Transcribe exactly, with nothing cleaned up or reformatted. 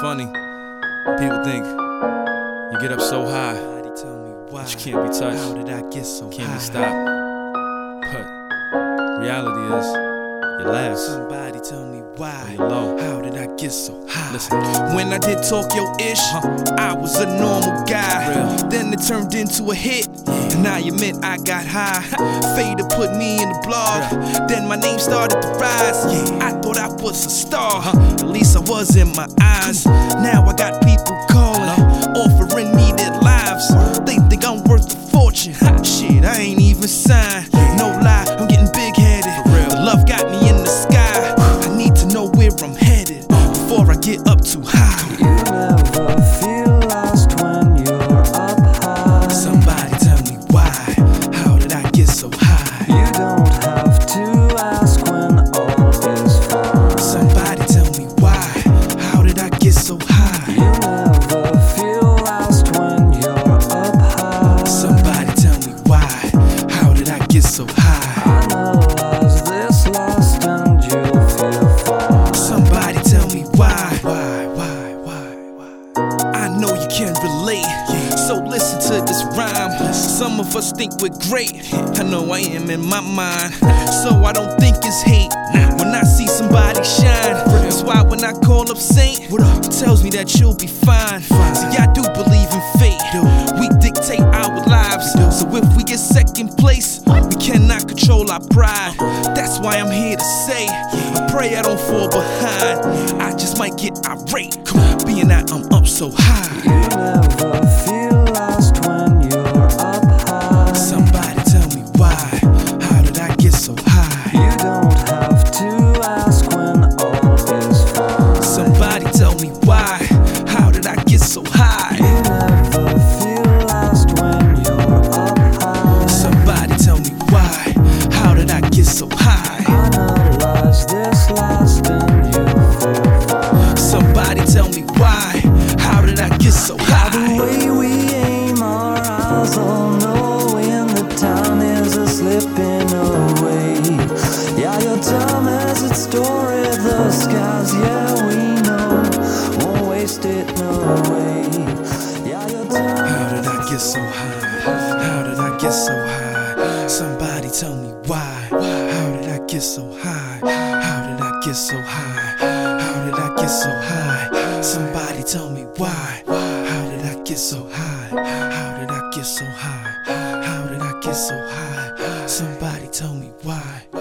funny. People think you get up so high that you can't be touched, How did I get so can't high? be stopped. But reality is, you last Somebody tell me why. when you're low. How did I get so high? Listen. When I did Tokyo-ish, Uh-huh. I was a normal guy. Real. Then it turned into a hit, and I admit I got high. Fader put me in the blog, then my name started to rise. I thought I was a star, Uh-huh. at least I was in my eyes. Now I got people calling, offering me their lives. They think I'm worth a fortune. Shit, I ain't even signed. No lie, I'm getting big-headed. The love got me in the sky. I need to know where I'm headed before I get up too high. You never feel lost when you're up high. Somebody tell me why. How did I get so high? You don't have to ask when all is fine. Somebody tell me why. How did I get so high? You never feel lost when you're up high. Somebody tell me why. How did I get so high? Analyze this lost and you'll feel fine. Somebody tell me why. Why, why, why, why? I know you can relate, so listen to this rhyme. Some of us think we're great. I know I am in my mind, so I don't think it's hate when I see somebody shine. That's why when I call up Saint, he tells me that you'll be fine. See, I do believe in fate. We dictate our lives, so if we get second place, we cannot control our pride. That's why I'm here to say, I pray I don't fall behind. I just might get irate, being that I'm up so high. You never feel lost when you're up high. Somebody tell me why. How did I get so high? You don't have to ask when all is fine. Somebody tell me why. How did I get so high? You never feel lost when you're up high. Somebody tell me why. How did I get so high? Analyze this lost and you'll feel fine. Somebody tell me why. How did I get so The high? way we aim our eyes, all knowing the time is a slipping away. Yeah, your time has its story, the skies, yeah, we know. Won't waste it, no way. Yeah, your time. How did I get so high? How did I get so high? Somebody tell me why. How did I get so high? How did I get so high? How did I get so high? Somebody tell me why. How did I get so high? How did I get so high? How did I get so high? Somebody tell me why.